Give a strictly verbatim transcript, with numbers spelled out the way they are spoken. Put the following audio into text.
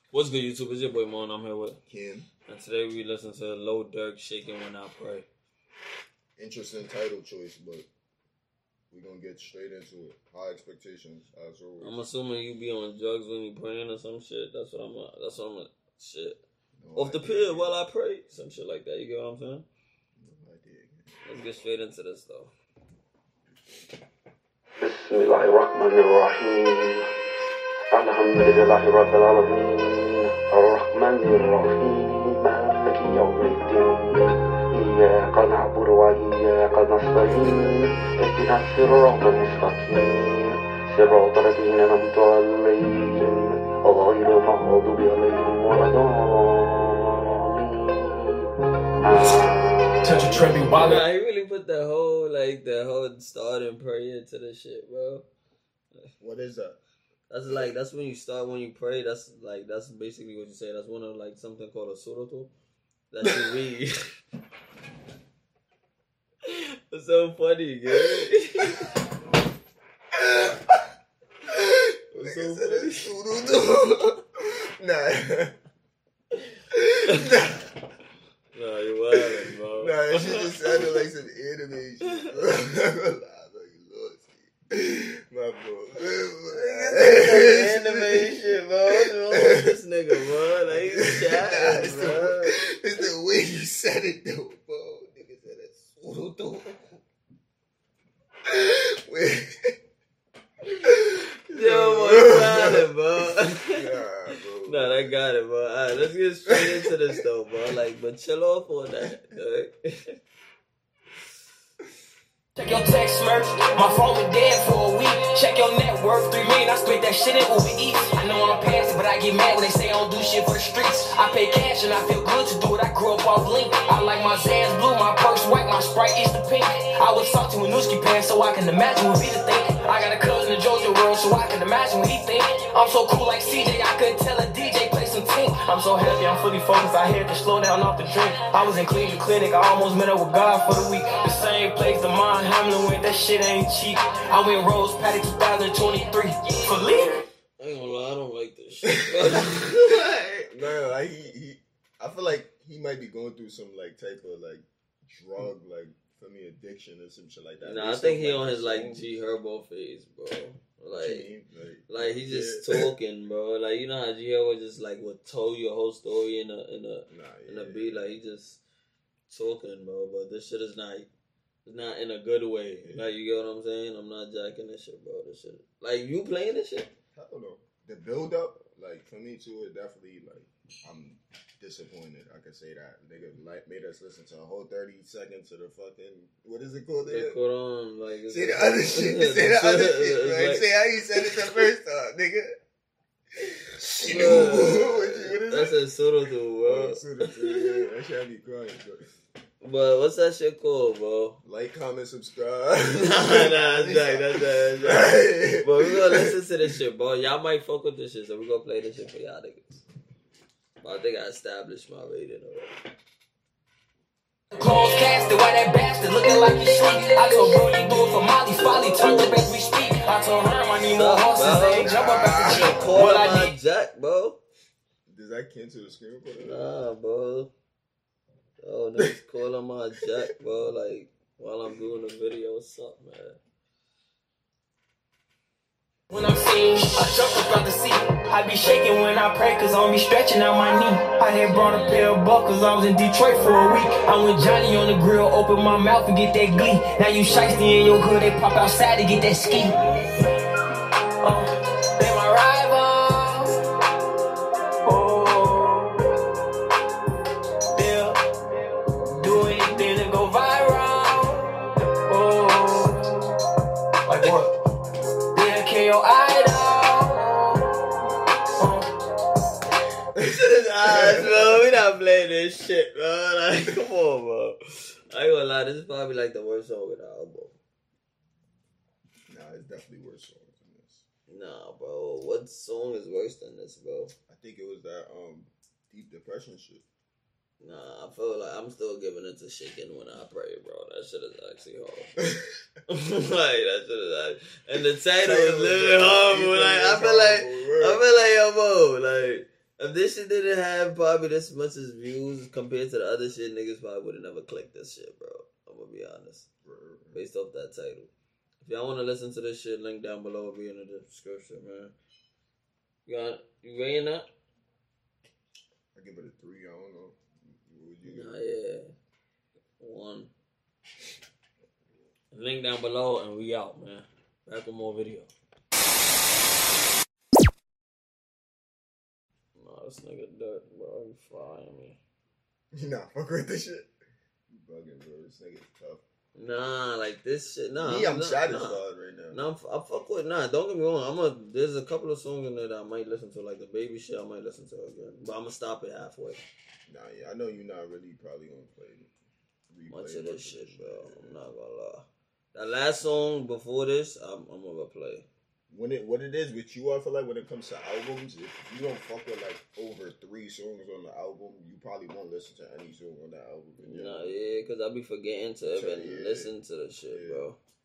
What's good, YouTube? It's your boy Mon. I'm here with Ken. And today we listen to Lil Durk, Shaking When I Pray. Interesting title choice, but we're going to get straight into it. High expectations, as always. I'm assuming you be on drugs when you praying or some shit. That's what I'm uh, That's what I'm uh, shit. No Off idea. The pill while I pray. Some shit like that. You get what I'm saying? No idea. Let's get straight into this, though. Bismillahirrahmanirrahim. Alhamdulillahi Rabbil Alameen. Ar-Rahmanir-Rahim. Maliki Yawmiddin. إياك نعبد وإياك نستعين اهدنا الصراط المستقيم صراط الذين أنعمت عليهم غير المغضوب عليهم ولا الضالين. Touch a trendy wallet. Nah, he really put the whole like the whole starting prayer to the shit, bro. What is that? That's like that's when you start when you pray. That's like that's basically what you say. That's one of like something called a suroto that you read. It's so funny, girl. What's so funny? Nah. Nah, you're wildin', bro. Nah, that shit just sounded like some anime shit, bro. My fault. Anime shit, bro. What's wrong with this nigga, bro? Like, he's chatting, nah, it's bro. The, it's the way you said it, though, bro. Nigga said that suroto. Wait. Yo, boy, got it, bro. Nah, bro. Nah, that got it, bro. Alright, let's get straight into this, though, bro. Like, but chill off on that. Right? Check your text merch, my phone been dead for a week. Check your net worth, three million, I split that shit in Uber Eats. I know I'm past it, but I get mad when they say I don't do shit for the streets. I pay cash and I feel good to do it, I grew up off Link. I like my Zans blue, my purse white, my Sprite is the pink. I was salty with Newski pants, so I can imagine what be the thing. I got a cousin in Georgia world, so I can imagine what he think. I'm so cool like C J, I couldn't tell a D J play some team. I'm so happy, I'm fully focused, I had to slow down off the drink. I was in Cleveland Clinic, I almost met up with God for the week. The same place the Mon Hamlin went, that shit ain't cheap. I went Rose Patty twenty twenty-three. For Lear. I ain't gonna lie, I don't like this shit. No, like he, he, I feel like he might be going through some like type of like drug, like for me addiction or some shit like that. Nah, I think he on his like G Herbo phase, bro. Like, G, like, like he's just yeah. talking, bro. Like you know how G Herbo just like would tell you a whole story in a in a nah, yeah, in a beat. Like he just talking, bro. But this shit is not. It's not in a good way. Like, you get what I'm saying? I'm not jacking this shit, bro. This shit. Like, you playing this shit? I don't know. The build up, like, for me too, it definitely, like, I'm disappointed. I can say that. Nigga like, made us listen to a whole thirty seconds of the fucking, what is it called? They put on, like, say the other shit. Say the other shit, bro. Like, say how you said it the first time, nigga. Uh, that's a Suroto, bro. Suroto, yeah. That shit had me crying, bro. But what's that shit called, bro? Like, comment, subscribe. nah, nah, that's right, that's right, that's right. But we gonna listen to this shit, bro. Y'all might fuck with this shit, so we gonna play this shit for y'all niggas. But I think I established my rating already. Clothes casted, why that bastard looking like he sleep? I told bro you do it for Molly, Folly, turn up as we speak. I told her I need more horses, they ain't jump up at the Jeep. What I need, Jack, bro. Does that cancel the screen recorder? Nah, bro. Oh, niggas calling my Jack, bro, like, while I'm doing the video. What's up, man? When I'm seeing, I jump up out the seat. I be shaking when I pray, cause I don't be stretching out my knee. I had brought a pair of buckles, I was in Detroit for a week. I went Johnny on the grill, open my mouth and get that glee. Now you shiesty in your hood, they pop outside to get that ski. Uh, they my rival. Your idol. Eyes, bro. We not playing this shit, bro. Like, come on, bro. I ain't gonna lie, this is probably like the worst song with the album. Nah, it's definitely worse songs than this. Nah, bro. What song is worse than this, bro? I think it was that um Deep Depression shit. Nah, I feel like I'm still giving it to Shaking When I Pray, bro. That shit is actually hard. Like, that shit is actually... And the title is literally horrible. Like, I feel like... I feel like, yo, bro, like... If this shit didn't have probably this much as views compared to the other shit, niggas probably would have never clicked this shit, bro. I'm gonna be honest. Based off that title. If y'all want to listen to this shit, link down below will be in the description, man. You got you rating that? I give it a three. I don't know. What would you give? Nah, yeah. One. Link down below, and we out, man. Back with more video. Nah, this nigga dirt, bro. He frying me. You not fuck with this shit. You bugging, bro. This nigga's tough. Nah, like this shit. Nah, Me, I'm nah, satisfied nah. right now. Nah, I'm, I fuck with. Nah, don't get me wrong. I'm a. There's a couple of songs in there that I might listen to, like the baby shit. I might listen to again, but I'm gonna stop it halfway. Nah, yeah, I know you're not really probably gonna play Much of this shit, bro. I'm not gonna lie. That last song before this, I'm, I'm gonna play. When it what it is with you, I feel like when it comes to albums, if you don't fuck with like over three songs on the album, you probably won't listen to any song on that album. Nah, yeah, because I be forgetting to even yeah. listen to the shit, yeah. bro.